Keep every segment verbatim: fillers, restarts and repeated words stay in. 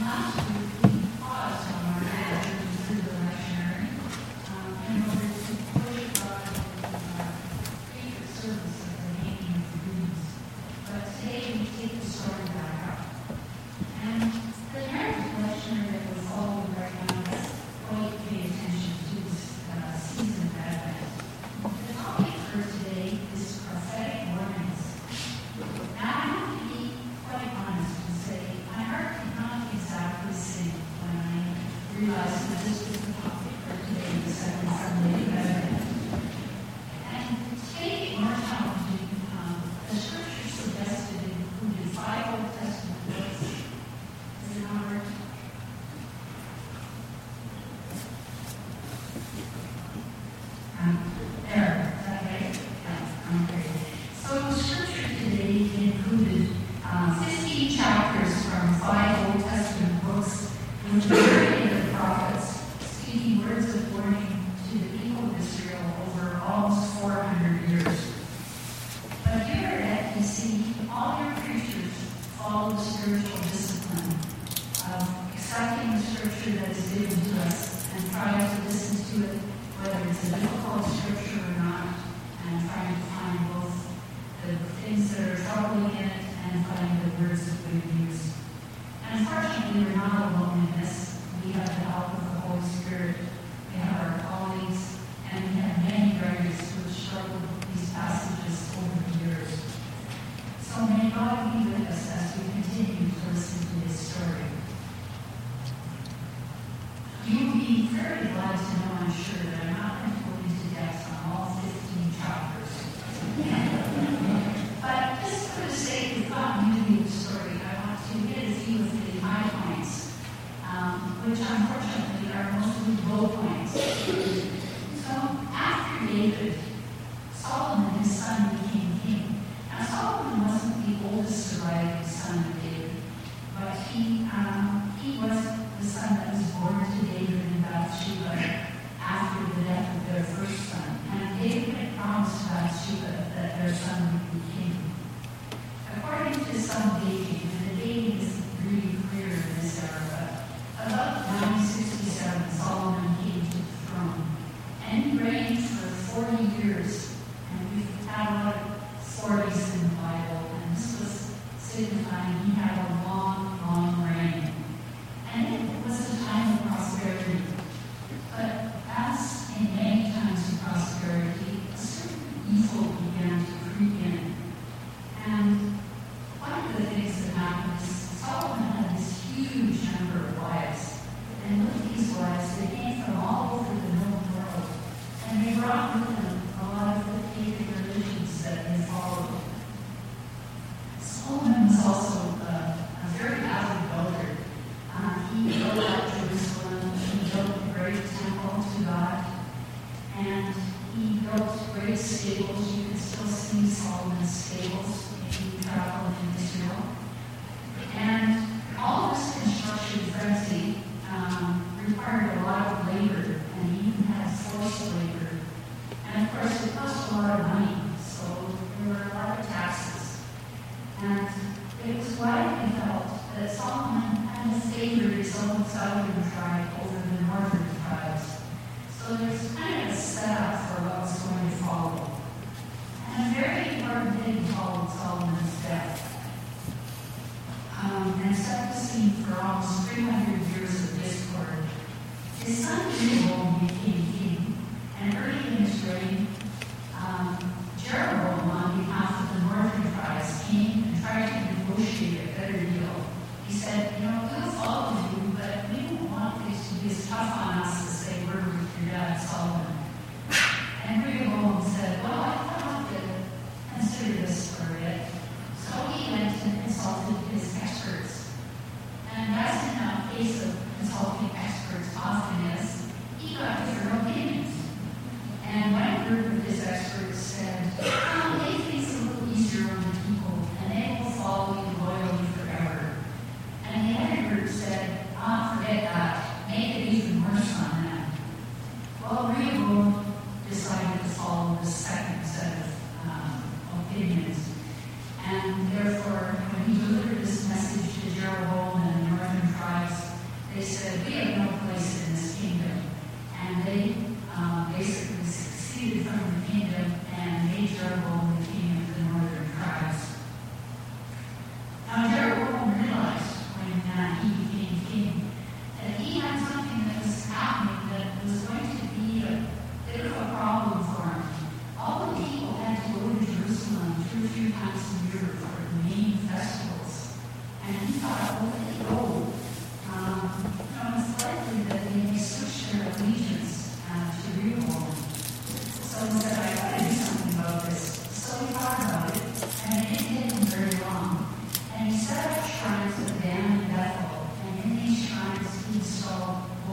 And therefore, when he delivered this message to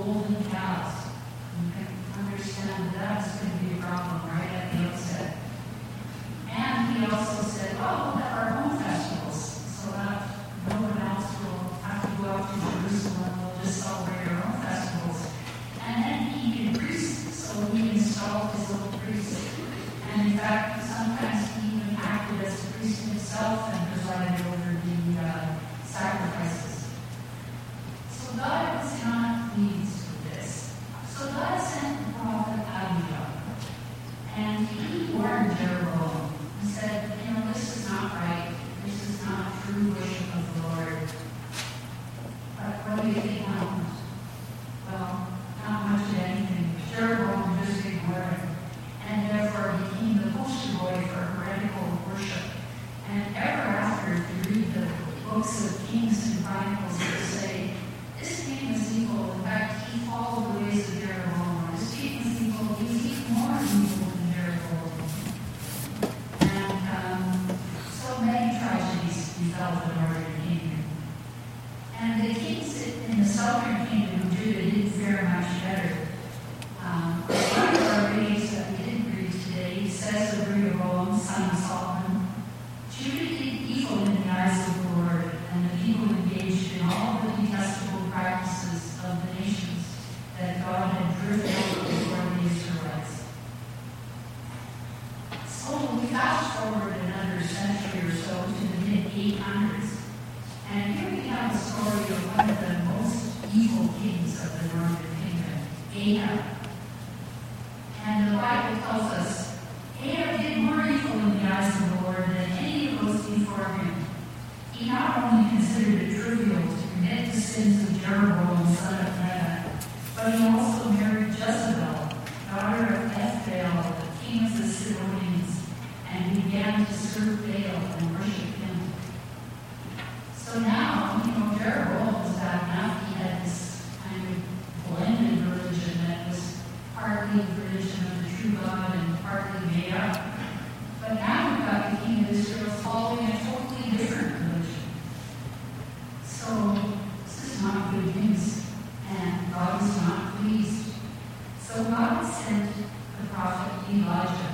golden cows. You can understand that that's going to be a problem right at the outset. And he also said, oh, we'll have our own festivals, so that no one else will have to go out to Jerusalem. We'll just celebrate our own festivals. And then he needed priests, so he installed his own priests. And in fact, sometimes he even acted as a priest himself and presided over the uh, sacrifices. So God was not pleased with this. So God sent the prophet Abijah. And he warned Jeroboam. He said, you know, this is not right. This is not true worship of the Lord. But what do you think happened? Well, not much of anything. Jeroboam just ignored him. And therefore became the poster boy for heretical worship. And ever after, if you read the books of Kings and Chronicles, they say, this king was evil. In fact, he followed the ways of Jeroboam. This king was evil. He was even more evil than Jeroboam. And um, so many tragedies befell the northern kingdom. And the kings in the southern kingdom, Judah, did very much better. Um, one of our readings that we didn't read today says of Rehoboam, son of Solomon, Judah did evil in the eyes of the Lord, and the people engaged in all the detestable practices of the nations that God had driven out before the Israelites. So we fast forward another century or so to the mid eight hundreds, and here we have a story of one of the most evil kings of the northern kingdom, Ahab. And the Bible tells us, Ahab did more evil in the eyes of the Lord than any of those before him. He not only considered it trivial to commit the sins of Jeroboam, son of Nebat, but he also married Jezebel, daughter of Ethbaal, the king of the Sidonians, and began to serve Baal and worship him. So now, you know, Jeroboam was bad enough. He had this kind of blended religion that was partly the religion of the true God and partly made up. But now we've got the king of Israel following a totally different religion. So this is not good news, and God is not pleased. So God sent the prophet Elijah.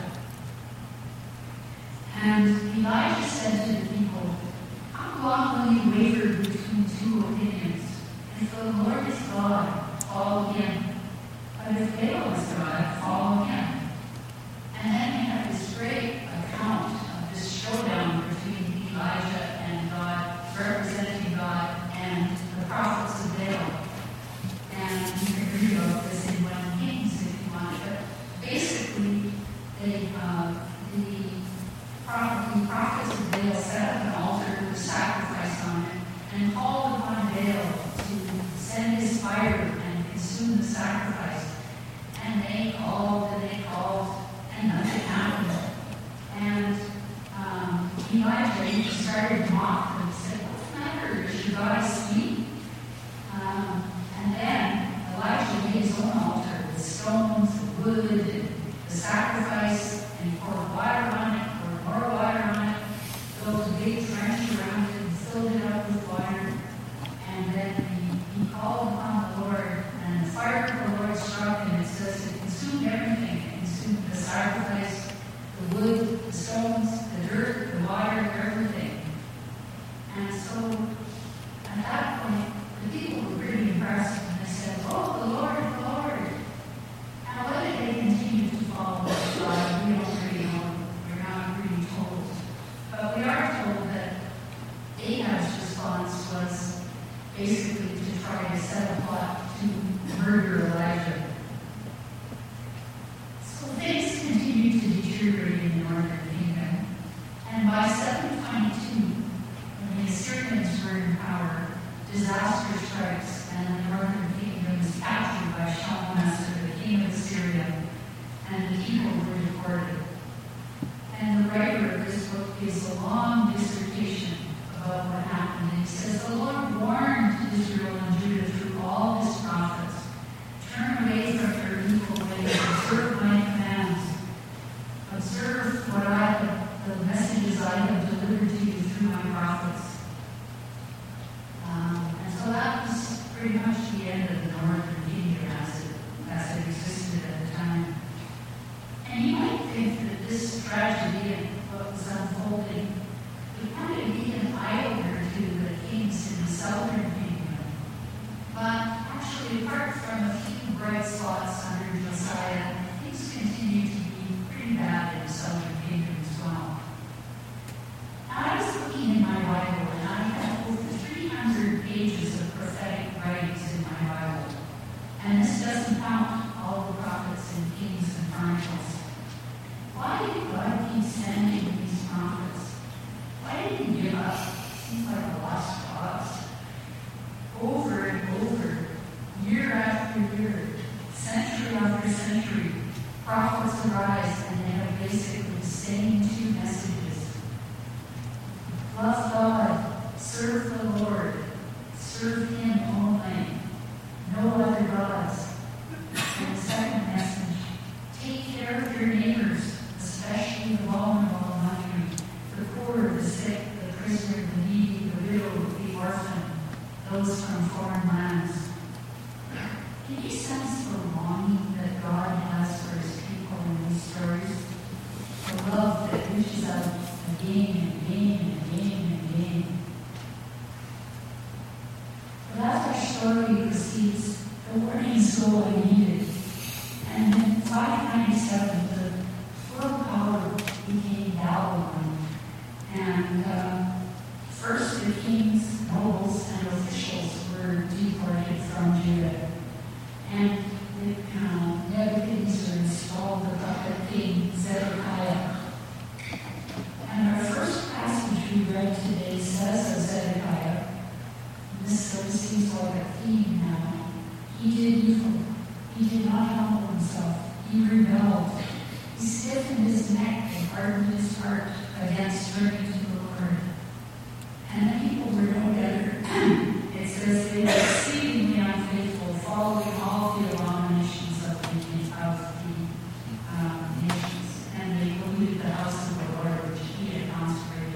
And Elijah said to the people, how long will you waver between two opinions? If the Lord is God, follow him. But if Baal is God, follow him. And then we have this great account of this showdown between Elijah and God, representing God, and the prophets of Baal. And you can read about this in One Kings if you want. But basically, they, uh, the, prophet, the prophets of Baal set up an altar with a sacrifice on it and called upon Baal to send his fire and consume the sacrifice. And they called and they called, and nothing happened. And um, Elijah started to mock them and said, what's the matter? Is your God asleep? Um, and then Elijah made his own altar with stones and wood and the sacrifice, and he poured water on it, poured more water on it, built a big trench around it, and filled it up with water. And then he, he called upon the Lord, and the fire of the Lord struck, and it says it consumed everything. It consumed the sacrifice, the wood, the stones, the dirt, the water, everything. And so, at that point, the people were really impressed, and they said, oh, the Lord, the Lord. Now, whether they continue to follow God, we don't really know. We're not really told. But we are told that Ahab's response was basically to try to set a plot to murder Elijah. So things continued to deteriorate in the northern kingdom. And by seven twenty-two, when the Assyrians were in power, disaster strikes, and the northern kingdom is captured by Shalmaneser, the king of Assyria, and the people were deported. And the writer of this book gives a long dissertation about what happened. And he says, the Lord warned Israel and Judah through all his prophets, turn away from your evil ways, observe my commands, observe what I have, the messages I have delivered to you through my prophets. Um, and so that was pretty much the end of the northern kingdom as it, as it existed at the time. And you might think that this tragedy and what was unfolding would kind of be an eye-opener to the kings in the southern kingdom. But actually, apart from a few bright spots under Josiah, things continue to be pretty bad in the southern kingdom as well. Now, I was looking in my Bible, and I have over three hundred pages of prophetic writings in my Bible. And this doesn't count all the prophets and kings and chronicles. Why did God keep sending these prophets? Why did he give up? Seems like a lost cause. Over and over, year after year, century after century, prophets arise and they have basically the same two messages. Love God, serve the Lord, serve Him only, no other gods. And the second message, take care of your neighbors, especially the vulnerable among you, the poor, the sick, the prisoner, the needy, the widow, the orphan, those from foreign lands. Can you sense the longing that God has for His people in these stories? The love that reaches out again and again and again and again. But as our story proceeds, the warnings go unneeded. And in five ninety-seven, the world power became Babylon. And uh, first the kings, nobles, and officials were deported from Judah. And uh, Nebuchadnezzar installed the puppet king Zedekiah. And our first passage we read today says of Zedekiah, and this sort of seems like a theme now, he did evil. He did not humble himself. He rebelled. He stiffened his neck and hardened his heart against turning to the Lord. And the people were no better. It says they were exceedingly unfaithful, following all the abominations of the, of the um, nations. And they polluted the house of the Lord, which He had consecrated.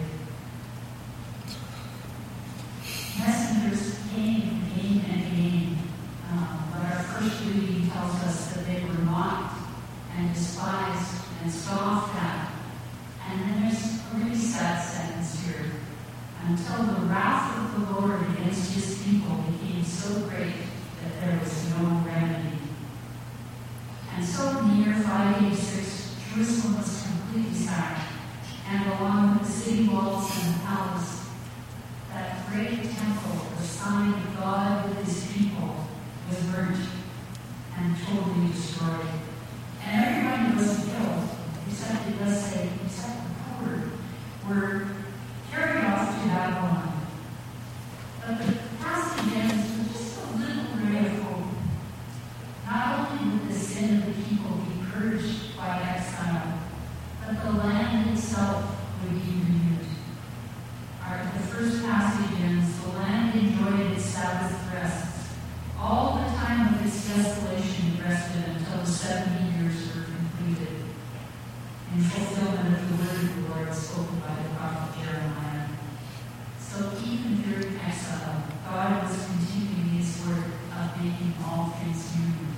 Messengers came and came and came. Um, but our first reading tells us that they were mocked and despised and scoffed at. And then there's a really sad sentence here. Until the wrath of the Lord against His people became so great that there was no remedy. And so in the year five eighty-six, Jerusalem was completely sacked, and along with the city walls and the palace, that great temple, the sign of God with His people, was burnt and totally destroyed. And everybody wasn't killed, except it does say, except the poor were carried off to Babylon. But the passage ends with just a little ray of hope. Not only would the sin of the people be purged by exile, but the land itself would be renewed. Our, the first passage ends, the land enjoyed its Sabbath rests. All the time of its desolation rested until the seventy years were completed, in fulfillment of the word of the Lord spoken by the prophet Jeremiah. So even during exile, God was continuing His work of making all things new.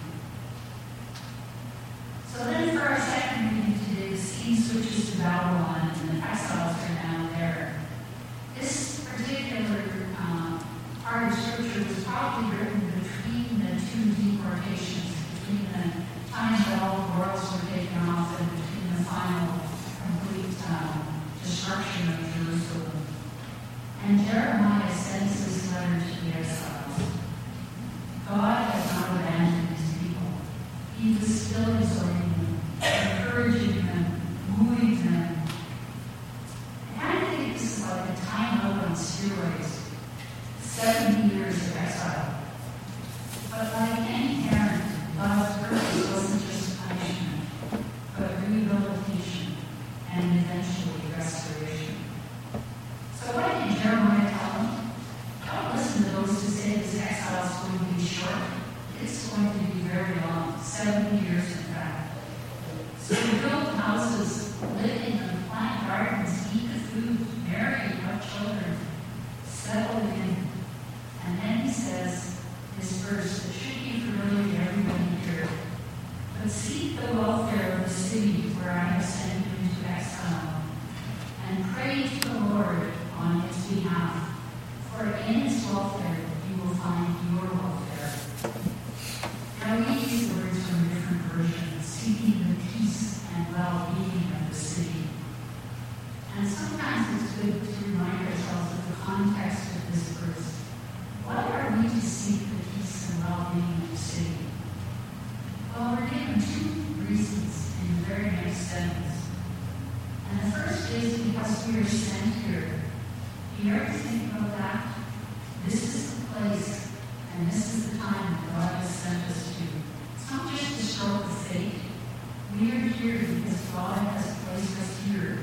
So then for our second reading today, the scene switches to Babylon, and the exiles are now there. This particular uh, part of Scripture was probably written between the two deportations, between the time that all the worlds were taken off and between the final complete uh, destruction of Jerusalem. And Jeremiah sends this letter to the exiles. God has not abandoned His people. He was still exhorting them, encouraging them, moving them. I kind of think this is like a time out on steroids. seventy years of exile. But like any parent, God's purpose wasn't just punishment, but rehabilitation and eventually restoration. So what did Jeremiah tell them? Don't listen to those who say this exile is going to be short. It's going to be very long, seventy years in fact. So we build houses, live in them, plant gardens, eat the food, marry, have children, settle in. And then He says, His verse that should be familiar to everybody here. But seek the welfare of the city where I have sent you into exile, and pray to the Lord on its behalf, for in its welfare you will find your welfare. Now we use words from different versions, seeking the peace and well-being of the city. And sometimes it's good to remind ourselves of the context of this verse. Why are we to seek the peace and well-being of the city? Well, we're given two reasons in the very next sentence. And the first is because we are sent here. Do you ever think about that? This is the place, and this is the time that God has sent us to. It's not just a stroke of fate. We are here because God has placed us here.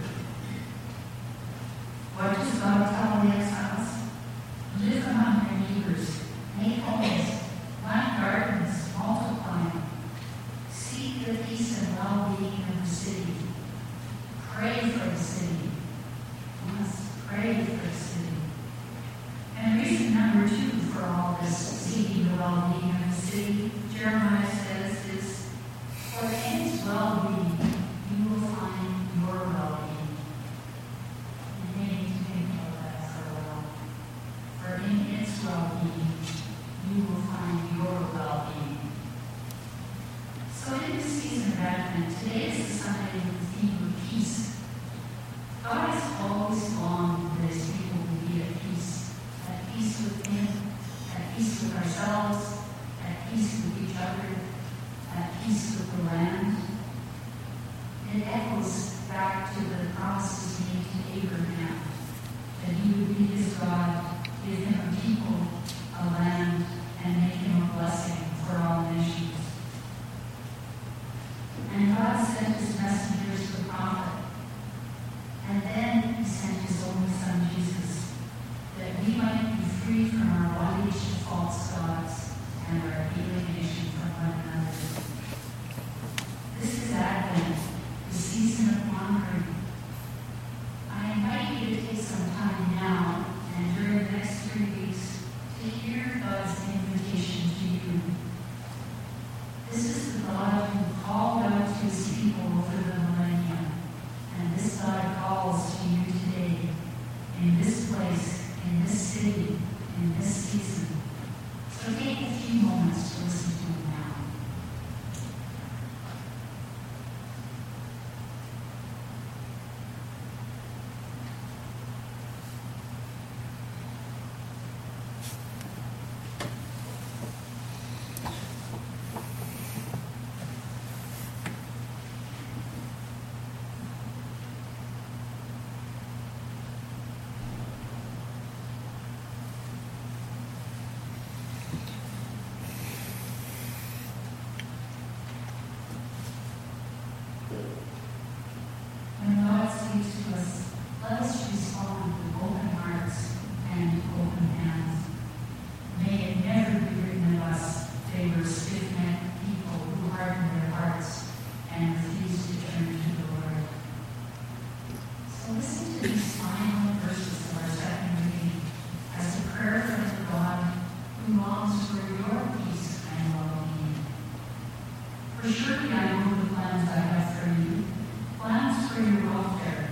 What does God tell the exiles? Live among their neighbors, make homes, plant gardens, multiply. Seek the peace and well-being of the city. Pray for the city. We must pray for the city. And reason number two for all this seeking the well-being of the city, Jeremiah says, is for in its well-being you will find your well-being. And they need to think about that for a while. For in its well-being you will find your well-being. So in this season of Advent, today is the Sunday with the theme of peace. God has always longed that his people will be at peace. At peace with him, at peace with ourselves, at peace with each other, at peace with the land. It echoes back to the promises made to Abraham, that he would be his God, give him a people, a land, and make him a blessing for all nations. And God sent his messengers to the prophet, and then he sent his only son, Jesus, that we might be free from our bondage to false gods and our alienation from one another. This is Advent, the season of wandering. I invite you to take some time now and during the next three weeks to hear God's invitation to you. This is the God who called out to his people over the millennium, and this God calls to you today, in this place, in this city, in this season. So take a few moments to listen to him now. When God speaks to us, let us respond with open hearts and open hands. May it never be written of us they were stiff-necked people who hardened their hearts and refused to turn to the Lord. So listen to these final verses of our second reading as a prayer from the God who longs for your peace and well-being. For surely I know the plans I have for you, plans for your welfare,